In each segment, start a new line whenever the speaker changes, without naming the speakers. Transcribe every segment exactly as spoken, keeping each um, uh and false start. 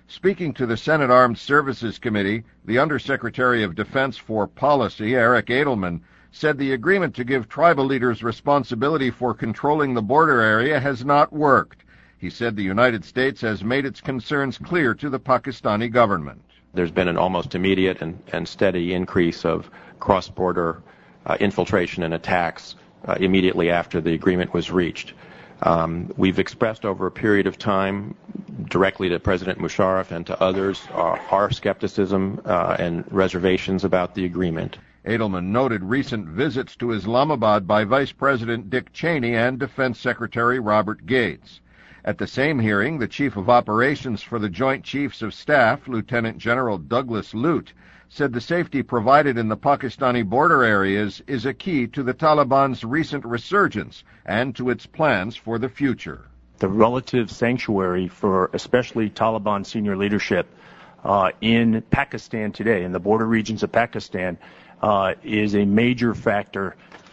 Speaking to the Senate Armed Services Committee, the Undersecretary of Defense for Policy, Eric Edelman, said the agreement to give tribal leaders responsibility for controlling the border area has not worked. He said the United States has made its concerns clear to the Pakistani government.
There's been an almost immediate and, and steady increase of cross-border uh, infiltration and attacks uh, immediately after the agreement was reached. Um, we've expressed over a period of time directly to President Musharraf and to others uh, our skepticism uh, and reservations about the agreement.
Edelman noted recent visits to Islamabad by Vice President Dick Cheney and Defense Secretary Robert Gates. At the same hearing, the Chief of Operations for the Joint Chiefs of Staff, Lieutenant General Douglas Lute, said the safety provided in the Pakistani border areas is a key to the Taliban's recent resurgence and to its plans for the future.
The relative sanctuary for especially Taliban senior leadership uh, in Pakistan today, in the border regions of Pakistan, uh, is a major factor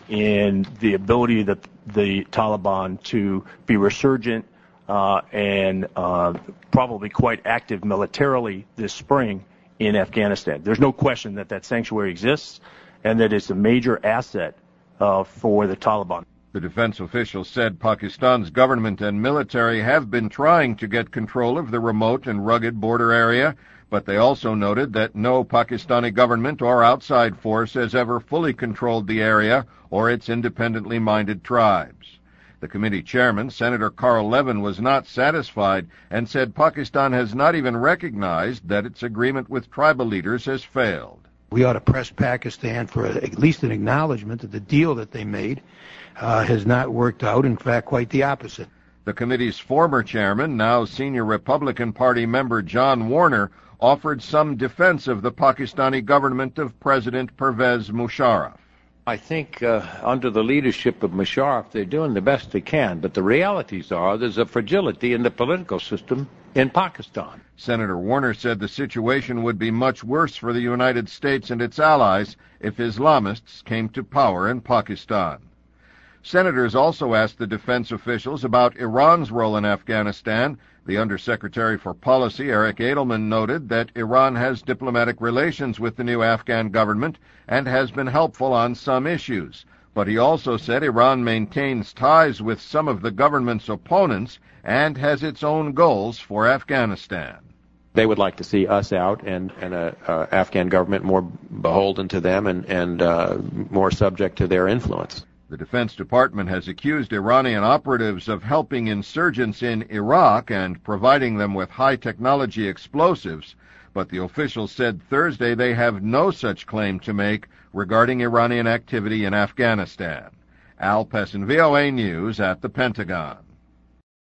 in the ability of the, the Taliban to be resurgent uh, and uh, probably quite active militarily this spring in Afghanistan. There's no question that that sanctuary exists and that it's a major asset uh, for the Taliban.
The defense official said Pakistan's government and military have been trying to get control of the remote and rugged border area, but they also noted that no Pakistani government or outside force has ever fully controlled the area or its independently minded tribes. The committee chairman, Senator Carl Levin, was not satisfied and said Pakistan has not even recognized that its agreement with tribal leaders has failed.
We ought to press Pakistan for at least an acknowledgement that the deal that they made uh, has not worked out, in fact, quite the opposite.
The committee's former chairman, now senior Republican Party member John Warner, offered some defense of the Pakistani government of President Pervez Musharraf.
I think uh, under the leadership of Musharraf, they're doing the best they can, but the realities are there's a fragility in the political system in Pakistan.
Senator Warner said the situation would be much worse for the United States and its allies if Islamists came to power in Pakistan. Senators also asked the defense officials about Iran's role in Afghanistan. The Undersecretary for Policy, Eric Edelman, noted that Iran has diplomatic relations with the new Afghan government and has been helpful on some issues. But he also said Iran maintains ties with some of the government's opponents and has its own goals for Afghanistan.
They would like to see us out and, and a, a Afghan government more beholden to them and, and uh, more subject to their influence.
The Defense Department has accused Iranian operatives of helping insurgents in Iraq and providing them with high-technology explosives, but the officials said Thursday they have no such claim to make regarding Iranian activity in Afghanistan. Al Pessin, V O A News at the Pentagon.